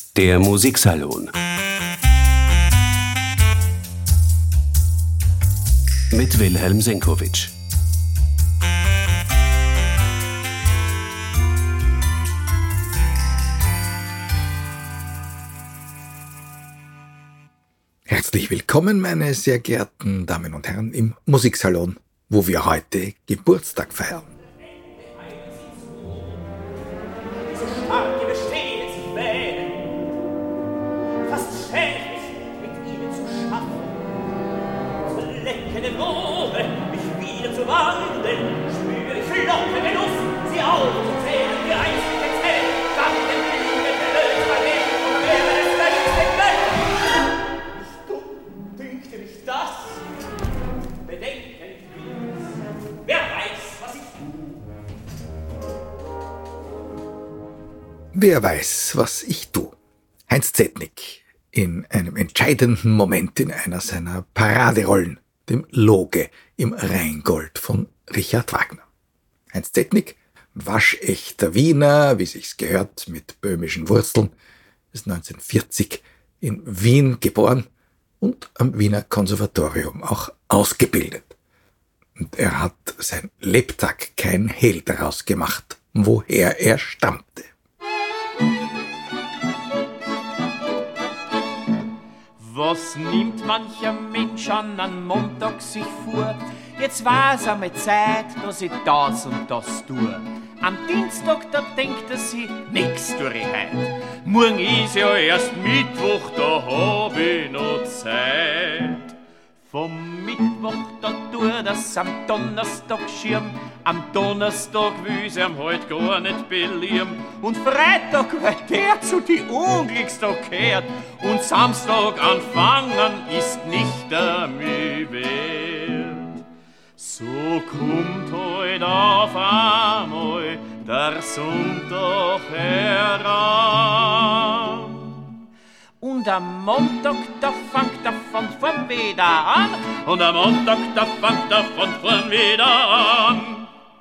Der Musiksalon mit Wilhelm Senkowitsch. Herzlich willkommen, meine sehr geehrten Damen und Herren, im Musiksalon, wo wir heute Geburtstag feiern. Wer weiß, was ich tu. Heinz Zetnik in einem entscheidenden Moment in einer seiner Paraderollen, dem Loge im Rheingold von Richard Wagner. Heinz Zetnik, waschechter Wiener, wie sich's gehört, mit böhmischen Wurzeln, ist 1940 in Wien geboren und am Wiener Konservatorium auch ausgebildet. Und er hat sein Lebtag kein Hehl daraus gemacht, woher er stammte. Was nimmt mancher Mensch an einem Montag sich vor? Jetzt war's einmal Zeit, dass ich das und das tue. Am Dienstag, da denkt er sich, nix tue ich heut. Morgen ist ja erst Mittwoch, da hab ich noch Zeit. Vom Mittwoch, da tut er's am Donnerstag schirm. Am Donnerstag will's ihm halt gar nicht belieren. Und Freitag, weil der zu die Unglückstag gehört. Und Samstag anfangen ist nicht der Mühe wert. So kommt heut auf einmal der Sonntag heran. Und am Montag, da fängt er von vorn wieder an. Und am Montag, da fängt er von vorn wieder an.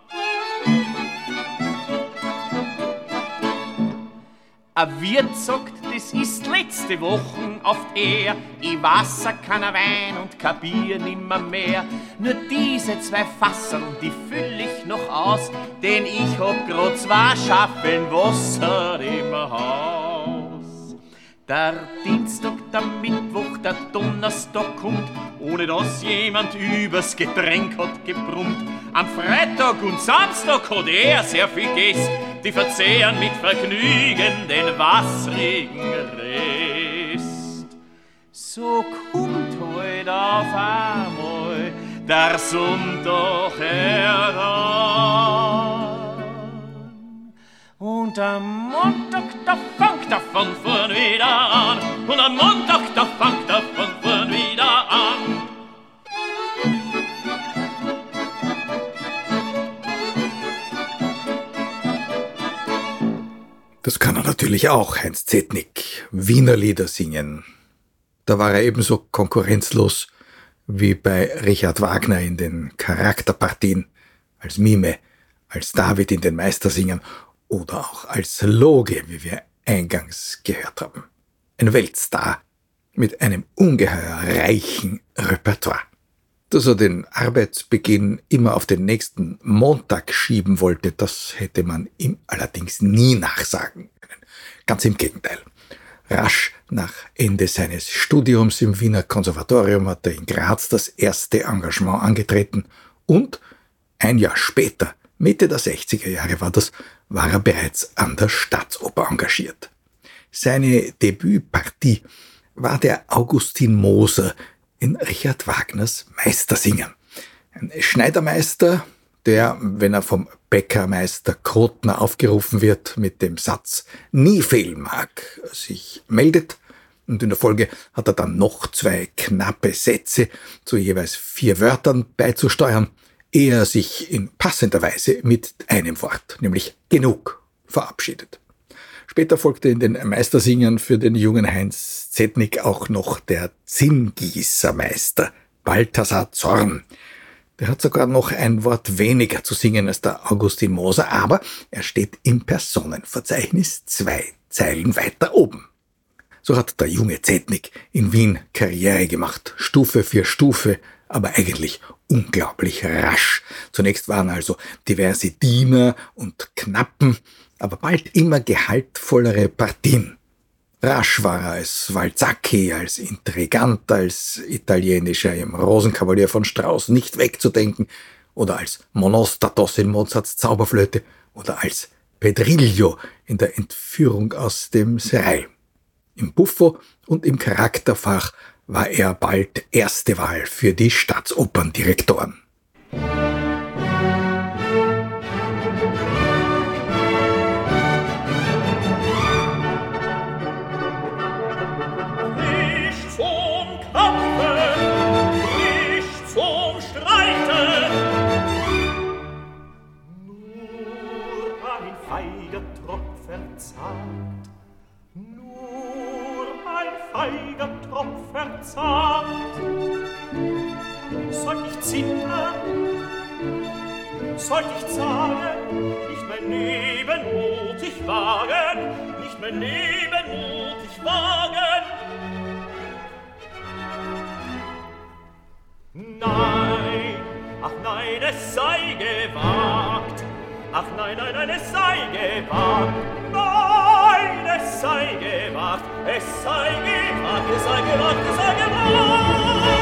Ein Wirt sagt, das ist letzte Wochen oft eher. Ich weiß kein Wein und kein Bier nimmer mehr. Nur diese 2 Fasseln, die füll ich noch aus. Denn ich hab grad 2 Schaffeln Wasser im Haus. Der Dienstag, der Mittwoch, der Donnerstag kommt, ohne dass jemand übers Getränk hat gebrummt. Am Freitag und Samstag hat er sehr viel gegessen, die verzehren mit Vergnügen den wassrigen Rest. So kommt heut auf einmal der Sonntag heran. Und am Montag, da fängt er von vorn wieder an. Und am Montag, da fängt er von vorn wieder an. Das kann er natürlich auch, Heinz Zetnik, Wiener Lieder singen. Da war er ebenso konkurrenzlos wie bei Richard Wagner in den Charakterpartien, als Mime, als David in den Meistersingern oder auch als Loge, wie wir eingangs gehört haben. Ein Weltstar mit einem ungeheuer reichen Repertoire. Dass er den Arbeitsbeginn immer auf den nächsten Montag schieben wollte, das hätte man ihm allerdings nie nachsagen können. Ganz im Gegenteil. Rasch nach Ende seines Studiums im Wiener Konservatorium hat er in Graz das erste Engagement angetreten und ein Jahr später, Mitte der 60er Jahre war er bereits an der Staatsoper engagiert. Seine Debütpartie war der Augustin Moser in Richard Wagners Meistersingern. Ein Schneidermeister, der, wenn er vom Bäckermeister Krotner aufgerufen wird mit dem Satz „Nie fehlen mag", sich meldet, und in der Folge hat er dann noch 2 knappe Sätze zu jeweils 4 Wörtern beizusteuern, ehe er sich in passender Weise mit einem Wort, nämlich genug, verabschiedet. Später folgte in den Meistersingern für den jungen Heinz Zetnik auch noch der Zinngießermeister Balthasar Zorn. Der hat sogar noch ein Wort weniger zu singen als der Augustin Moser, aber er steht im Personenverzeichnis 2 Zeilen weiter oben. So hat der junge Zetnik in Wien Karriere gemacht, Stufe für Stufe, aber eigentlich unglaublich rasch. Zunächst waren also diverse Diener und Knappen, aber bald immer gehaltvollere Partien. Rasch war er als Valzacchi, als Intrigant, als italienischer im Rosenkavalier von Strauss nicht wegzudenken oder als Monostatos in Mozarts Zauberflöte oder als Pedrillo in der Entführung aus dem Serail. Im Buffo und im Charakterfach war er bald erste Wahl für die Staatsoperndirektoren. Nicht zum Kampfe, nicht zum Streite, nur ein feiger Tropf verzagt, nur ein feiger Tropf verzagt. Sollt ich zittern, sollt ich zagen, nicht mein Leben mutig wagen, nicht mein Leben mutig wagen. Nein, ach nein, es sei gewagt, ach nein, nein, nein, es sei gewagt, nein, es sei gewagt, es sei gewagt, es sei gewagt, es sei gewagt.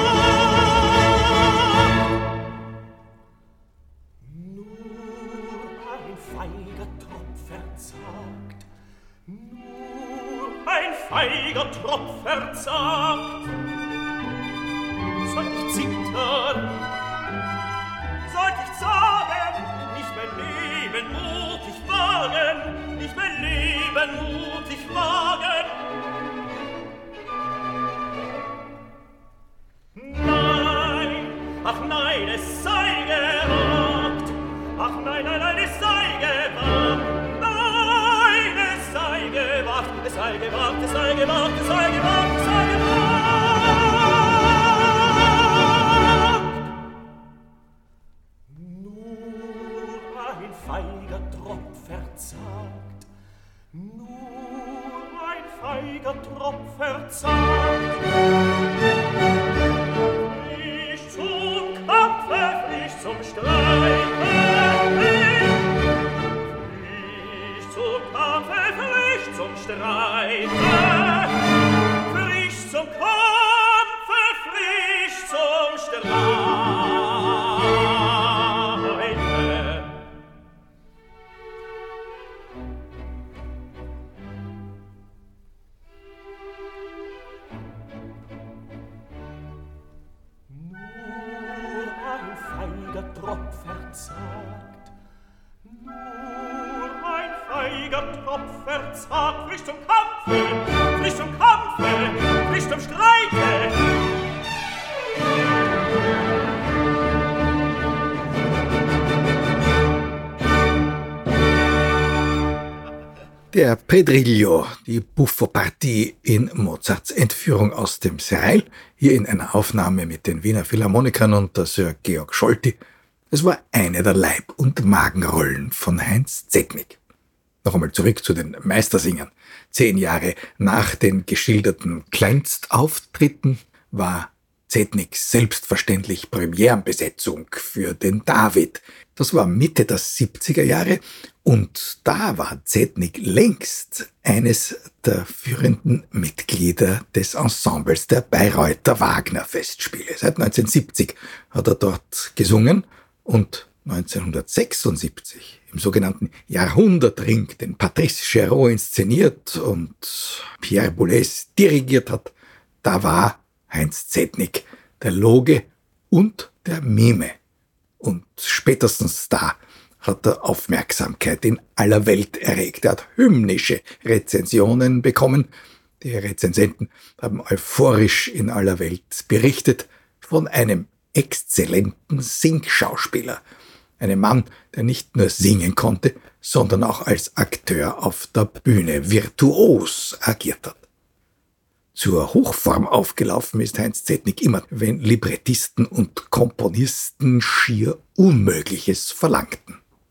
Nur ein feiger Tropf verzagt, nur ein feiger Tropf verzagt. Sollt ich zittern, sollt ich sagen, nicht mein Leben mutig wagen, nicht mein Leben mutig wagen. Nein, ach nein, es sei gewagt, ach nein, nein, nein, es sei gewagt, nein, es sei gewagt, es sei gewagt, es sei gewagt, es sei gewagt, es sei gewagt. Verzagt, nur ein feiger Tropf verzagt. Frisch zum Kampfe, frisch zum Streite, frisch zum Kampfe, frisch zum Streite, frisch zum Kampfe, frisch zum Streite. Tropf verzagt, nur ein feiger Tropf verzagt, frisch zum Kampfe, frisch zum Kampfe, frisch zum Streite. Der Pedrillo, die Buffo-Partie in Mozarts Entführung aus dem Serail, hier in einer Aufnahme mit den Wiener Philharmonikern unter Sir Georg Scholti. Es war eine der Leib- und Magenrollen von Heinz Zetnik. Noch einmal zurück zu den Meistersingern. 10 Jahre nach den geschilderten Kleinstauftritten war Zetniks selbstverständlich Premierenbesetzung für den David. Das war Mitte der 70er Jahre und da war Zetnik längst eines der führenden Mitglieder des Ensembles der Bayreuther Wagner-Festspiele. Seit 1970 hat er dort gesungen und 1976 im sogenannten Jahrhundertring den Patrice Chéreau inszeniert und Pierre Boulez dirigiert hat. Da war Heinz Zetnik der Loge und der Mime. Und spätestens da hat er Aufmerksamkeit in aller Welt erregt. Er hat hymnische Rezensionen bekommen. Die Rezensenten haben euphorisch in aller Welt berichtet von einem exzellenten Singschauspieler. Einem Mann, der nicht nur singen konnte, sondern auch als Akteur auf der Bühne virtuos agiert hat. Zur Hochform aufgelaufen ist Heinz Zetnik immer, wenn Librettisten und Komponisten schier Unmögliches verlangten.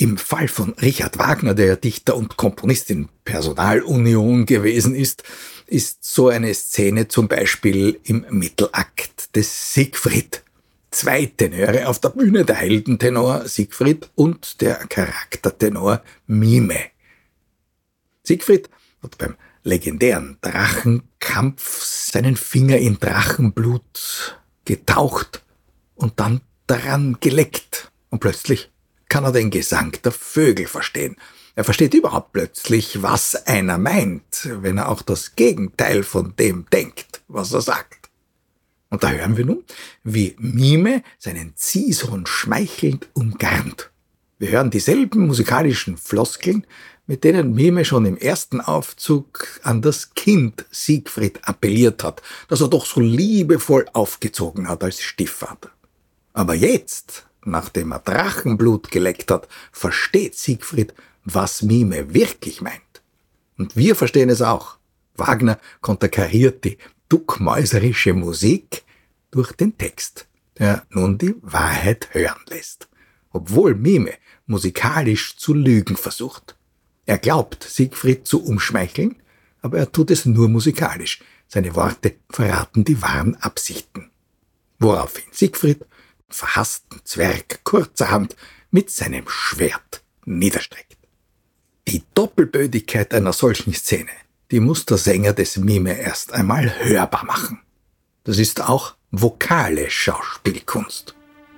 Im Fall von Richard Wagner, der Dichter und Komponist in Personalunion gewesen ist so eine Szene zum Beispiel im Mittelakt des Siegfried. 2 Tenöre auf der Bühne, der Heldentenor Siegfried und der Charaktertenor Mime. Siegfried hat beim legendären Drachenkampf seinen Finger in Drachenblut getaucht und dann daran geleckt. Und plötzlich kann er den Gesang der Vögel verstehen. Er versteht überhaupt plötzlich, was einer meint, wenn er auch das Gegenteil von dem denkt, was er sagt. Und da hören wir nun, wie Mime seinen Ziehsohn schmeichelnd umgarnt. Wir hören dieselben musikalischen Floskeln, mit denen Mime schon im ersten Aufzug an das Kind Siegfried appelliert hat, das er doch so liebevoll aufgezogen hat als Stiefvater. Aber jetzt, nachdem er Drachenblut geleckt hat, versteht Siegfried, was Mime wirklich meint. Und wir verstehen es auch. Wagner konterkariert die duckmäuserische Musik durch den Text, der nun die Wahrheit hören lässt. Obwohl Mime musikalisch zu lügen versucht. Er glaubt, Siegfried zu umschmeicheln, aber er tut es nur musikalisch. Seine Worte verraten die wahren Absichten. Woraufhin Siegfried den verhassten Zwerg kurzerhand mit seinem Schwert niederstreckt. Die Doppelbödigkeit einer solchen Szene, die muss der Sänger des Mime erst einmal hörbar machen. Das ist auch vokale Schauspielkunst.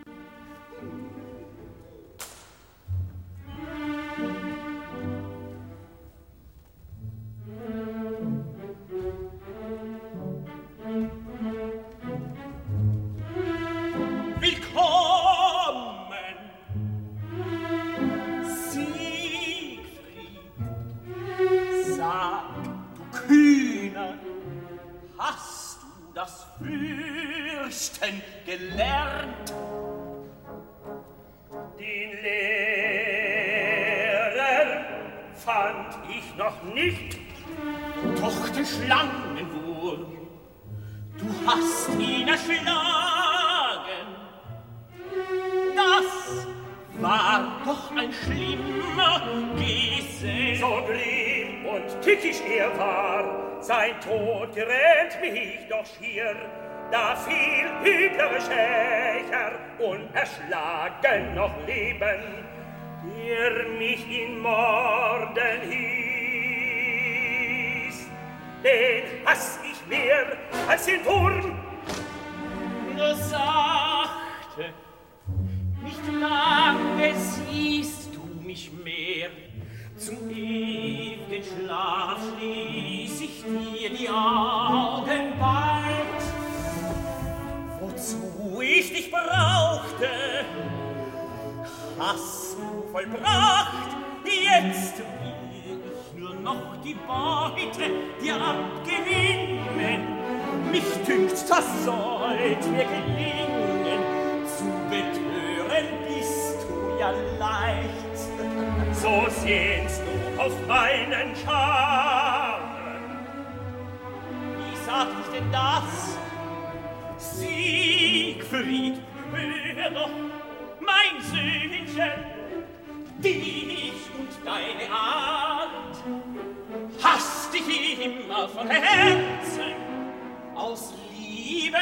Das Fürchten gelernt, den Lehrer fand ich noch nicht, doch den Schlangenwurm, du hast ihn erschlagen. Das war doch ein schlimmer Gesell. So grimm und tückisch er war, sein Tod gerähmt mich doch schier, da fiel üblere Schächer unerschlagen noch leben, der mich in Morden hieß. Den hass ich mehr als den Wurm. Nur sachte, nicht lange siehst du mich mehr, zum ewigen Schlaf schließ ich dir die Augen bald. Wozu ich dich brauchte, hast du vollbracht. Jetzt will ich nur noch die Beute dir abgewinnen. Mich dünkt, das sollt mir gelingen. Zu betören bist du ja leicht. So sehnst du auf meinen Charme. Wie sag ich denn das? Siegfried, hör doch, mein Söhnchen, dich und deine Art hasst dich immer von Herzen. Aus Liebe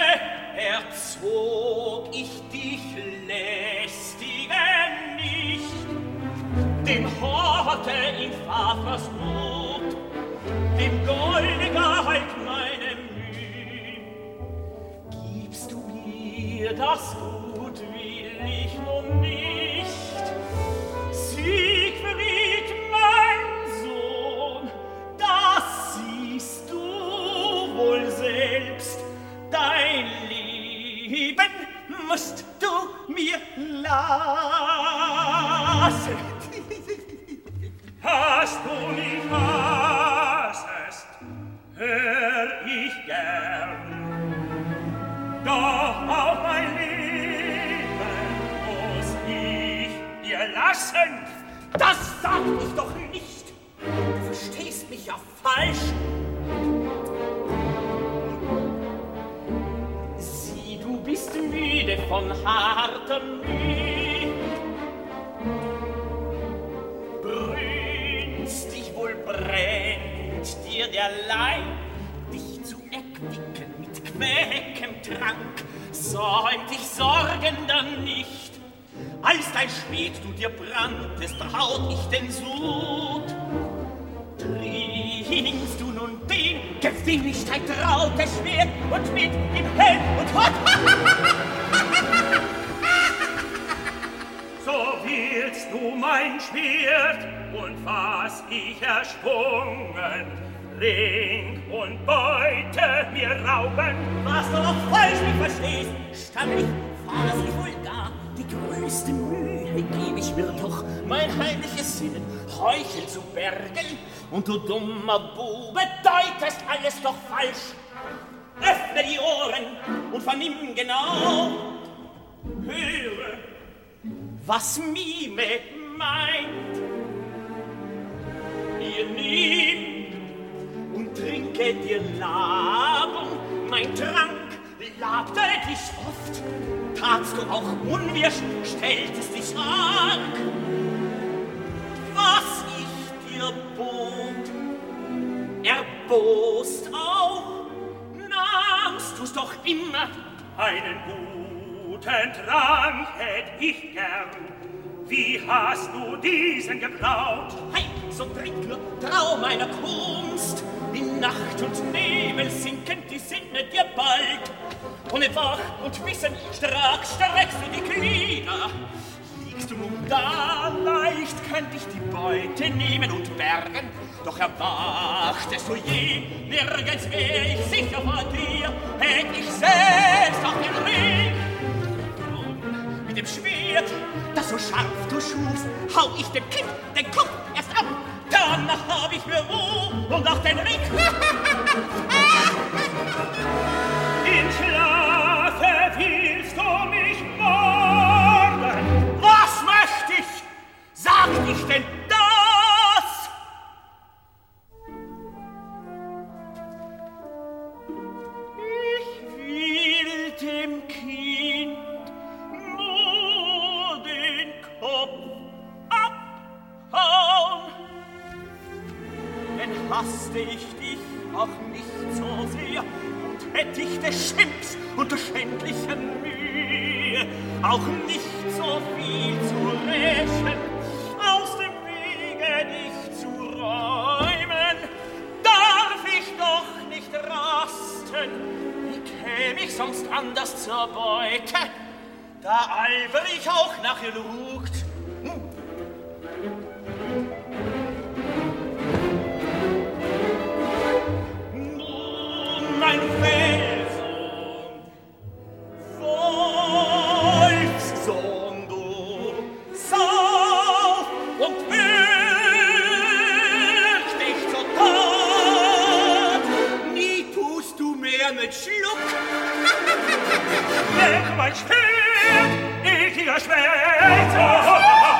erzog ich dich lästigen nicht. Dem Horte in Vaters Blut, dem Golde galt meine Mühe. Gibst du mir das Gut, will ich nun nicht. Siegfried, mein Sohn, das siehst du wohl selbst. Dein Leben musst du mir lassen. Hast du mich hassest, hör ich gern. Doch auch mein Leben muss ich dir lassen. Das sag ich doch nicht. Du verstehst mich ja falsch. Sieh, du bist müde von harter Mühe. derlei, dich zu erquicken mit quäkem Trank, säumt ich Sorgen dann nicht. Als dein Schwed du dir branntest, braut ich den Sud. Trinkst du nun den Gewinnigkeit traute Schwert und mit ihm Helm und Hort. So willst du mein Schwert und was ich erschwungen, Ring und Beute mir rauben. Was du noch falsch nicht verstehst, stammlich, fahrlässig vulgar, die größte Mühe gebe ich mir doch, mein heimliches Sinnen Heuchel zu bergen. Und du dummer Bube, deutest alles doch falsch. Öffne die Ohren und vernimm genau. Höre, was Mime meint. Ihr nehmt und trinke dir Labung, mein Trank labte dich oft, tatst du auch unwirsch, stelltest dich arg. Was ich dir bot, erbost auch, nahmst du's doch immer. Einen guten Trank hätt ich gern. Wie hast du diesen gebraut? Hey, so trink nur, trau meiner Kunst. In Nacht und Nebel sinken die Sinne dir bald. Ohne Wach und Wissen stark streckst du die Glieder. Liegst du nun da, leicht könnt ich die Beute nehmen und bergen. Doch erwachtest du je, nirgends wär ich sicher vor dir. Hätt ich selbst auf den Ring. Drum mit dem Schwert, das so scharf du schufst, hau ich dem Kind den Kopf erst ab. Dann hab ich mir Ruhe und auch den Ring. In Schlafe willst du mich morden. Was möcht ich? Sag ich denn das? Ich will dem Kind nur den Kopf abhauen. Denn hasste ich dich auch nicht so sehr und hätt ich des Schimpfs und der schändlichen Mühe auch nicht so viel zu rächen, aus dem Wege dich zu räumen, darf ich doch nicht rasten. Wie käm ich sonst anders zur Beute, da alber ich auch nach ihr lugt. Mein Felsen, Wolfssohn, du sauf und wirk dich zur Tat. Nie tust du mehr mit Schluck. Weg mein Schwert, ekliger Schwert.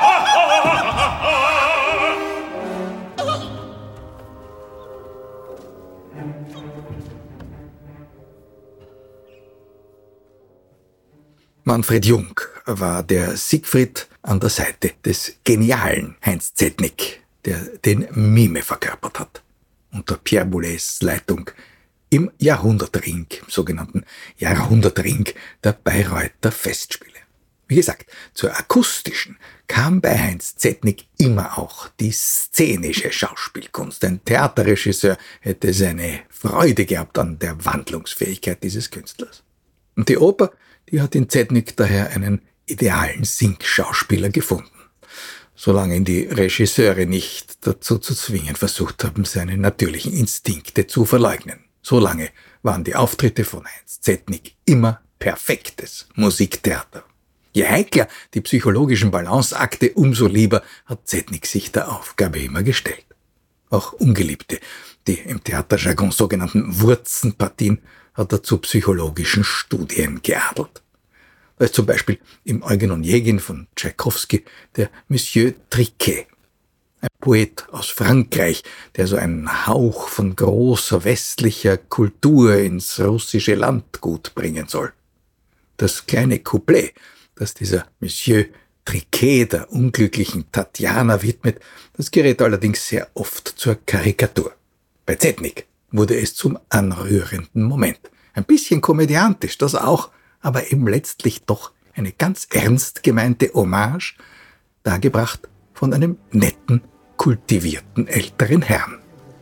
Manfred Jung war der Siegfried an der Seite des genialen Heinz Zetnik, der den Mime verkörpert hat. Unter Pierre Boulez Leitung im Jahrhundertring, im sogenannten Jahrhundertring der Bayreuther Festspiele. Wie gesagt, zur akustischen kam bei Heinz Zetnik immer auch die szenische Schauspielkunst. Ein Theaterregisseur hätte seine Freude gehabt an der Wandlungsfähigkeit dieses Künstlers. Und die Oper, die hat in Zetnik daher einen idealen Singschauspieler gefunden. Solange ihn die Regisseure nicht dazu zu zwingen versucht haben, seine natürlichen Instinkte zu verleugnen. Solange waren die Auftritte von Heinz Zetnik immer perfektes Musiktheater. Je heikler die psychologischen Balanceakte, umso lieber hat Zetnik sich der Aufgabe immer gestellt. Auch Ungeliebte, die im Theaterjargon sogenannten Wurzenpartien, hat er zu psychologischen Studien geadelt. Da ist zum Beispiel im Eugen Onegin von Tschaikowski der Monsieur Triquet, ein Poet aus Frankreich, der so einen Hauch von großer westlicher Kultur ins russische Landgut bringen soll. Das kleine Couplet, das dieser Monsieur Triquet der unglücklichen Tatjana widmet, das gerät allerdings sehr oft zur Karikatur. Bei Zetnik wurde es zum anrührenden Moment. Ein bisschen komödiantisch, das auch, aber eben letztlich doch eine ganz ernst gemeinte Hommage, dargebracht von einem netten, kultivierten älteren Herrn.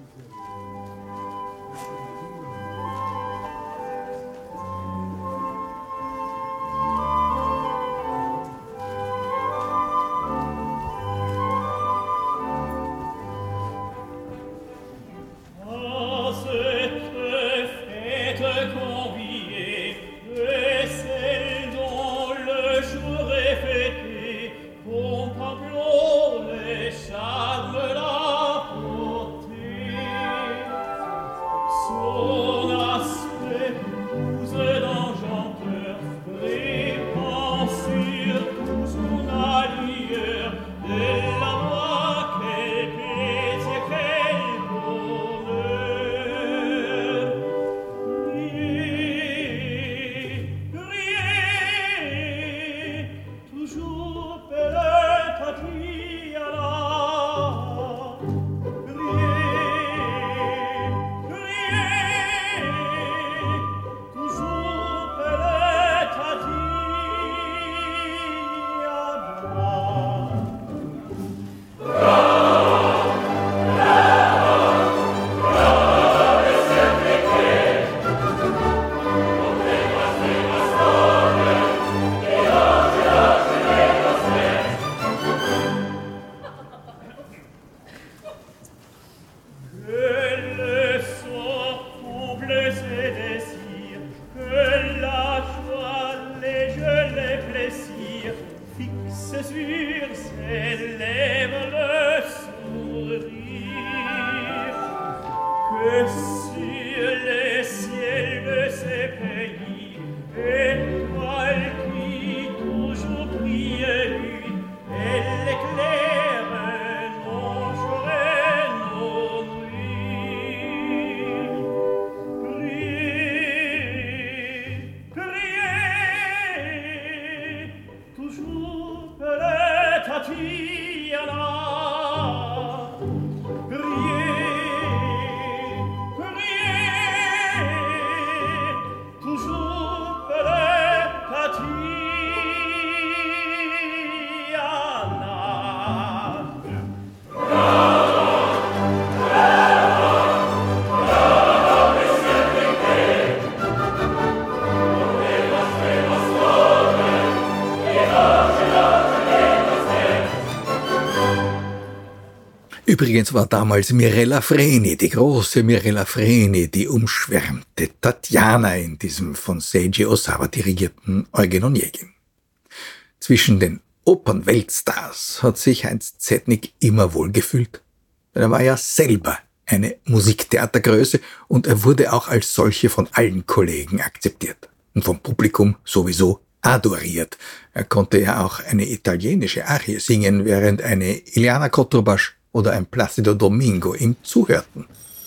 Übrigens war damals Mirella Freni, die große Mirella Freni, die umschwärmte Tatjana in diesem von Seiji Osawa dirigierten Eugen Onegin. Zwischen den Opernweltstars hat sich Heinz Zetnik immer wohl gefühlt. Er war ja selber eine Musiktheatergröße und er wurde auch als solche von allen Kollegen akzeptiert. Und vom Publikum sowieso adoriert. Er konnte ja auch eine italienische Arie singen, während eine Iliana Cotrubas oder ein Placido Domingo ihm zuhörten.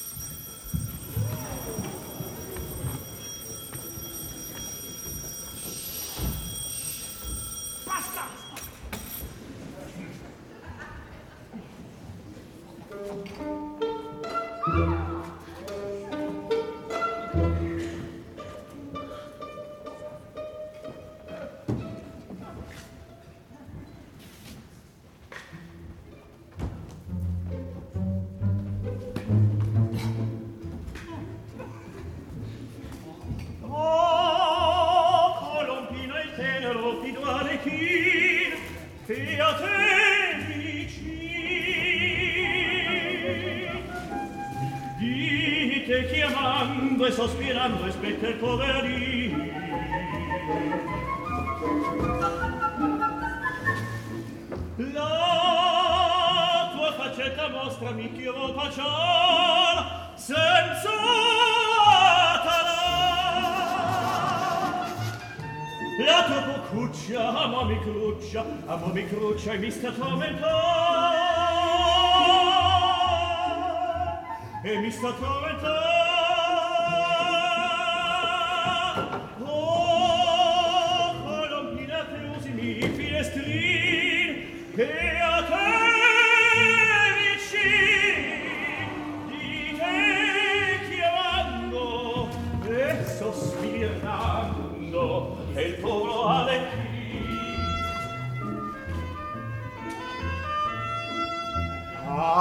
Chiamando e sospirando aspetta il poverino. La tua faccetta mostrami che io vuol baciar senza talar. La tua boccuccia amo mi cruccia e mi sta tormentando. E mi sta tormentando. Oh, colombina che usimi i finestrini che a te vicini di te chiamano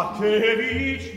Markewitsch.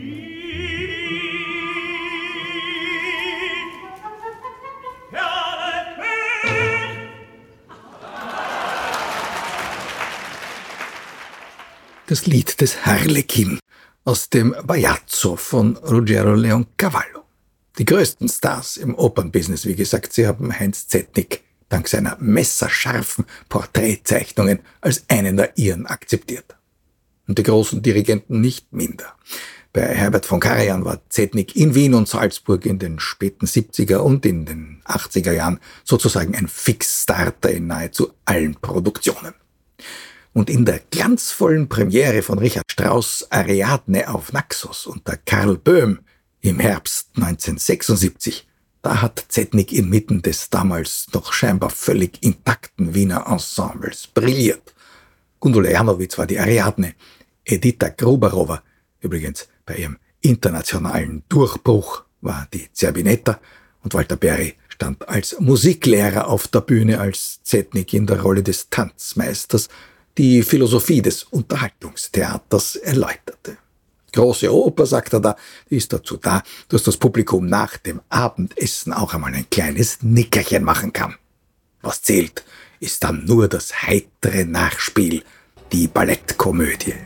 Das Lied des Harlekin aus dem Bajazzo von Ruggero Leoncavallo. Die größten Stars im Opernbusiness, wie gesagt, sie haben Heinz Zetnik dank seiner messerscharfen Porträtzeichnungen als einen der ihren akzeptiert. Und die großen Dirigenten nicht minder. Bei Herbert von Karajan war Zetnik in Wien und Salzburg in den späten 70er und in den 80er Jahren sozusagen ein Fixstarter in nahezu allen Produktionen. Und in der glanzvollen Premiere von Richard Strauss' Ariadne auf Naxos unter Karl Böhm im Herbst 1976, da hat Zetnik inmitten des damals noch scheinbar völlig intakten Wiener Ensembles brilliert. Gundula Janowitz war die Ariadne, Edita Gruberowa, übrigens bei ihrem internationalen Durchbruch, war die Zerbinetta und Walter Berry stand als Musiklehrer auf der Bühne, als Zetnik in der Rolle des Tanzmeisters die Philosophie des Unterhaltungstheaters erläuterte. Große Oper, sagt er da, die ist dazu da, dass das Publikum nach dem Abendessen auch einmal ein kleines Nickerchen machen kann. Was zählt, ist dann nur das heitere Nachspiel, die Ballettkomödie.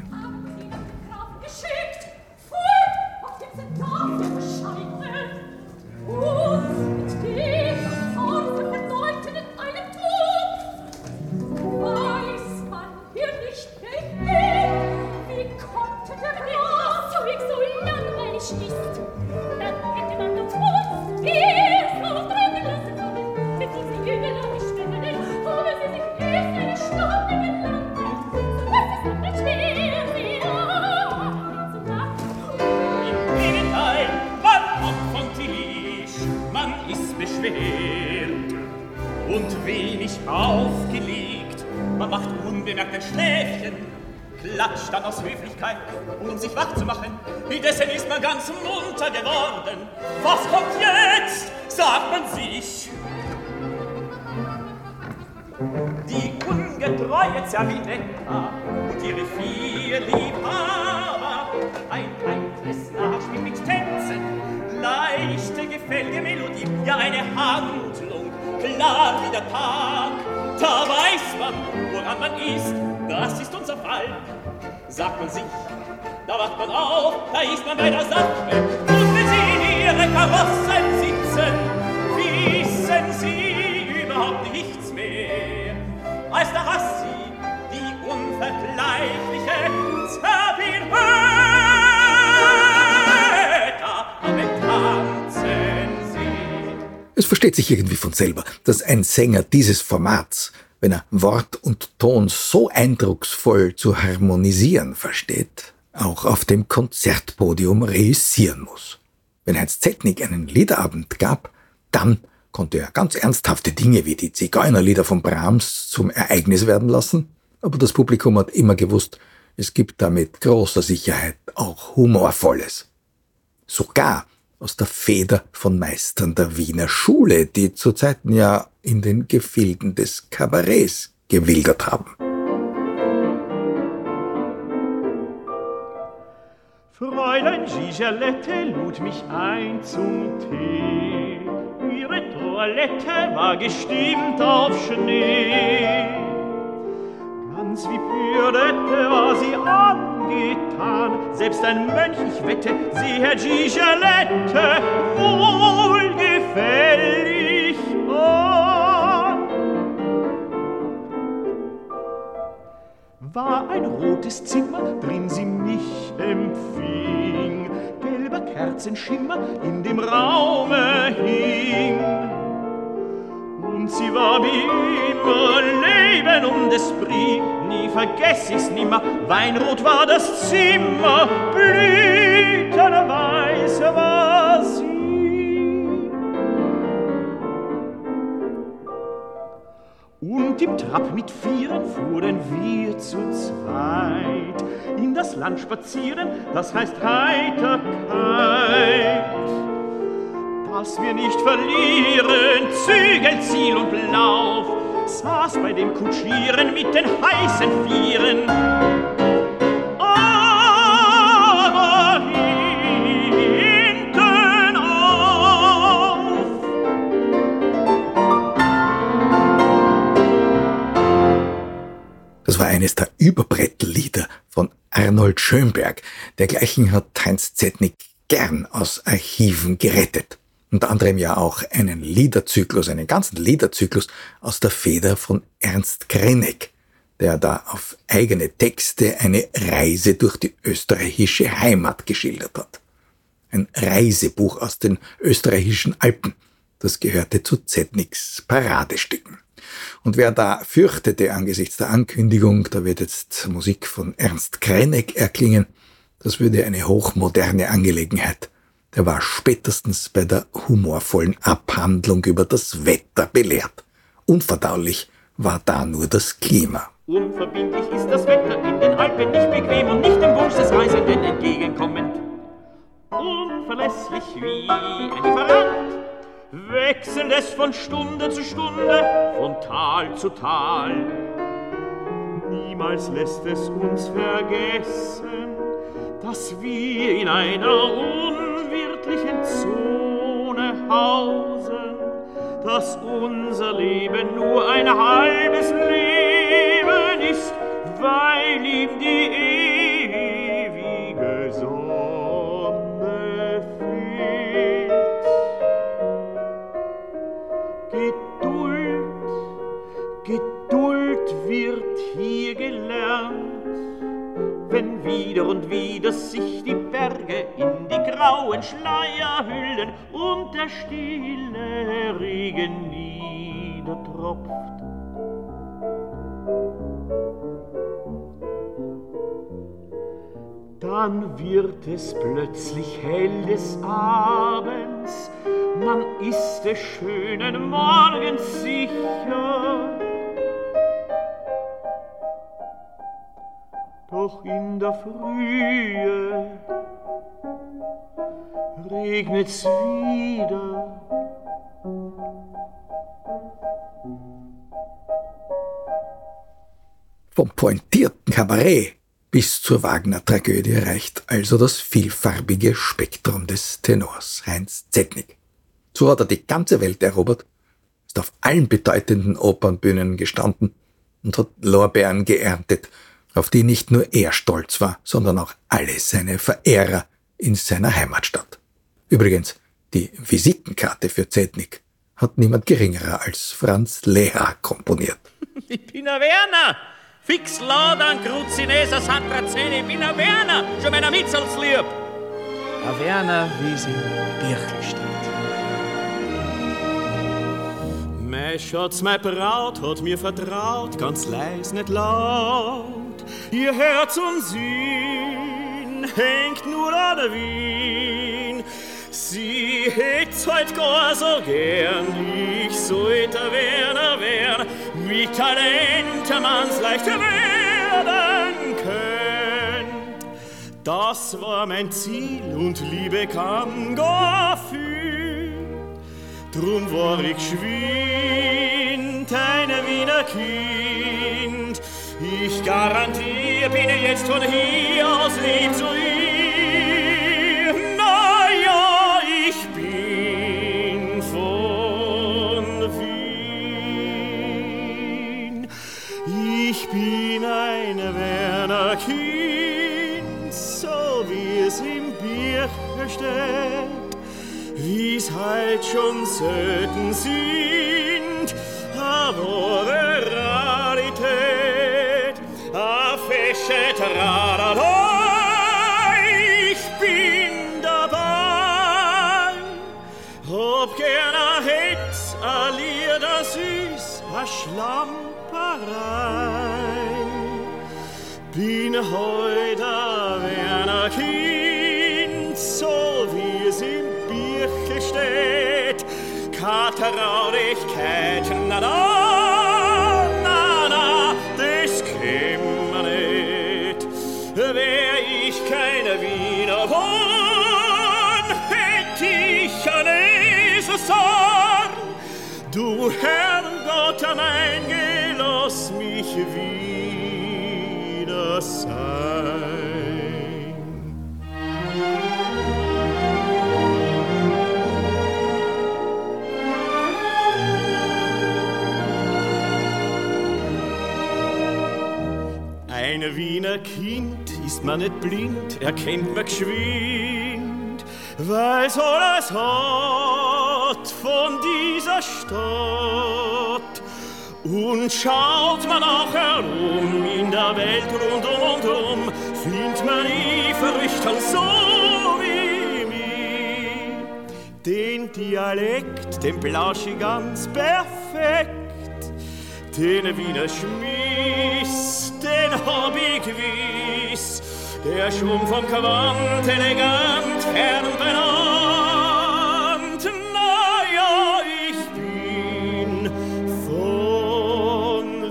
Und wenig aufgelegt, man macht unbemerkt ein Schläfchen, klatscht dann aus Höflichkeit, um sich wach zu machen. Indessen ist man ganz munter geworden. Was kommt jetzt, sagt man sich. Die ungetreue Zerbinetta und ihre 4 Liebhaber, ein heiteres Nachspiel mit Tänzen, leichte, gefällige Melodie, ja eine Handlung, klar wie der Tag. Da weiß man, woran man ist, das ist unser Fall. Sagt man sich, da wacht man auf, da ist man bei der Sache. Und wenn Sie in Ihre Karossen sitzen, wissen Sie überhaupt nichts mehr, als da hast Sie die unvergleichliche Zerbinetta. Es versteht sich irgendwie von selber, dass ein Sänger dieses Formats, wenn er Wort und Ton so eindrucksvoll zu harmonisieren versteht, auch auf dem Konzertpodium reüssieren muss. Wenn Heinz Zetnik einen Liederabend gab, dann konnte er ganz ernsthafte Dinge wie die Zigeunerlieder von Brahms zum Ereignis werden lassen, aber das Publikum hat immer gewusst, es gibt da mit großer Sicherheit auch Humorvolles. Sogar aus der Feder von Meistern der Wiener Schule, die zu Zeiten ja in den Gefilden des Kabarets gewildert haben. Fräulein Gigelette lud mich ein zum Tee. Ihre Toilette war gestimmt auf Schnee. Ganz wie Pürette war sie angetan, selbst ein Mönch, ich wette, sie, Herr Gigelette, wohlgefällig an. War ein rotes Zimmer, drin sie mich empfing, gelber Kerzenschimmer in dem Raume hing. Und sie war wie immer Leben und Esprit, nie vergess ich's nimmer, weinrot war das Zimmer, blütenweiß war sie. Und im Trab mit 4 fuhren wir zu zweit in das Land spazieren, das heißt Heiterkeit. Dass wir nicht verlieren, Zügel, Ziel und Lauf, saß bei dem Kutschieren mit den heißen Vieren. Überbrettlieder von Arnold Schönberg. Dergleichen hat Heinz Zetnik gern aus Archiven gerettet. Unter anderem ja auch einen ganzen Liederzyklus aus der Feder von Ernst Krenek, der da auf eigene Texte eine Reise durch die österreichische Heimat geschildert hat. Ein Reisebuch aus den österreichischen Alpen. Das gehörte zu Zetniks Paradestücken. Und wer da fürchtete angesichts der Ankündigung, da wird jetzt Musik von Ernst Krenek erklingen, das würde eine hochmoderne Angelegenheit. Der war spätestens bei der humorvollen Abhandlung über das Wetter belehrt. Unverdaulich war da nur das Klima. Unverbindlich ist das Wetter in den Alpen nicht bequem und nicht dem Wunsch des Reisenden entgegenkommend. Unverlässlich wie ein Lieferant, wechselt es von Stunde zu Stunde, von Tal zu Tal. Niemals lässt es uns vergessen, dass wir in einer unwirtlichen Zone hausen, dass unser Leben nur ein halbes Leben ist, weil ihm die ewige Sonne fehlt. Geduld wird hier gelernt, wenn wieder und wieder sich die Berge in die grauen Schleier hüllen und der stille Regen niedertropft. Dann wird es plötzlich hell des Abends, man ist des schönen Morgens sicher. Doch in der Frühe regnet's wieder. Vom pointierten Kabarett bis zur Wagner-Tragödie reicht also das vielfarbige Spektrum des Tenors Heinz Zetnik. So hat er die ganze Welt erobert, ist auf allen bedeutenden Opernbühnen gestanden und hat Lorbeeren geerntet, auf die nicht nur er stolz war, sondern auch alle seine Verehrer in seiner Heimatstadt. Übrigens, die Visitenkarte für Zetnik hat niemand geringerer als Franz Lehár komponiert. Ich bin ein Werner! Fix Ladan, Crucinesa, Santrazene, ich bin ein Werner! Schon meiner Mitzels lieb! Ein Werner, wie sie im Birchel steht. Mein Schatz, meine Braut hat mir vertraut, ganz leis, nicht laut. Ihr Herz und Sinn hängt nur an der Wien. Sie hätt's heut gar so gern, ich sollte Werner werden, wie Talente man's leicht werden könnt. Das war mein Ziel und Liebe kann gar viel. Drum war ich geschwind eine Wiener Kind. Ich garantiere, bin jetzt von hier aus lieb zu ihr. Na ja, ich bin von Wien. Ich bin ein Werner Kind, so wie es im Birchel steht, wie's heut schon selten sind, aber Rarität, a fesche Trarada, ich bin dabei, ob gern a Hetz, a Lied, a Süß, a Schlamperei, bin heut a Werner Kind, so wie es im Birchel steht, keine Traurigkeit, na, das käm man nicht. Wär ich keine Wiener Wohn, hätt ich eine so Sorn. Du Herrgott, mein Geloss mich wieder sein. Ein ein Kind ist man nicht blind, erkennt man geschwind, weil's alles hat von dieser Stadt. Und schaut man auch herum in der Welt rundum und um, findet man die Verrückten so wie mich. Den Dialekt, den belasche ich ganz perfekt. Den Wiener Schmiss, den hab ich gewiss, der schon vom Quant elegant fern benannt. Naja, ich bin von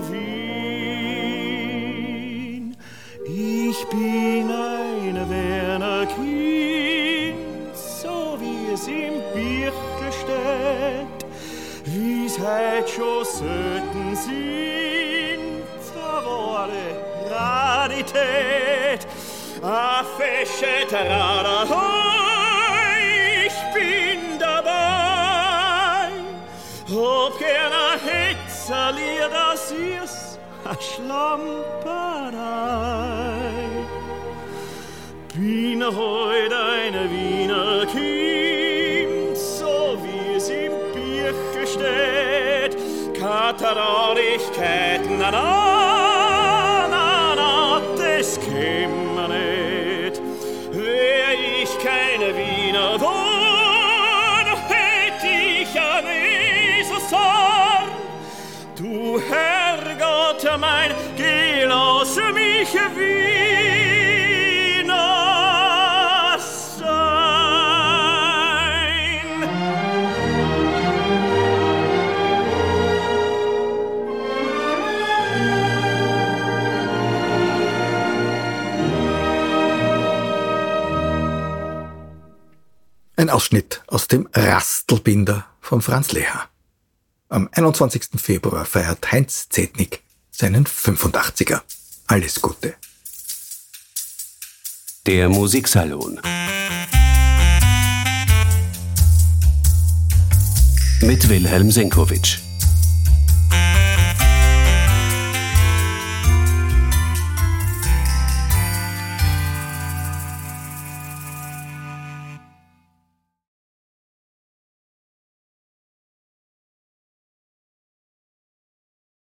Wien, ich bin ein Werner Kind, so wie es im Birkel steht, wie's heut schon selten sind, verworre Rarität, a fesche Trada, ich bin dabei, ob gern a Hetzerlier, das ist a Schlamperei. Bin heut ein Wiener Kind, so wie es im Birkel steht, Katarorigkeit, na, na, na, na, das käm man nicht. Wär ich keine Wiener Wohn, hätt ich ja nie so Sorn. Du Herrgott mein, geh, lass mich Wiener sein. Ein Ausschnitt aus dem Rastelbinder von Franz Lehár. Am 21. Februar feiert Heinz Zetnik seinen 85er. Alles Gute. Der Musiksalon mit Wilhelm Senkowitsch.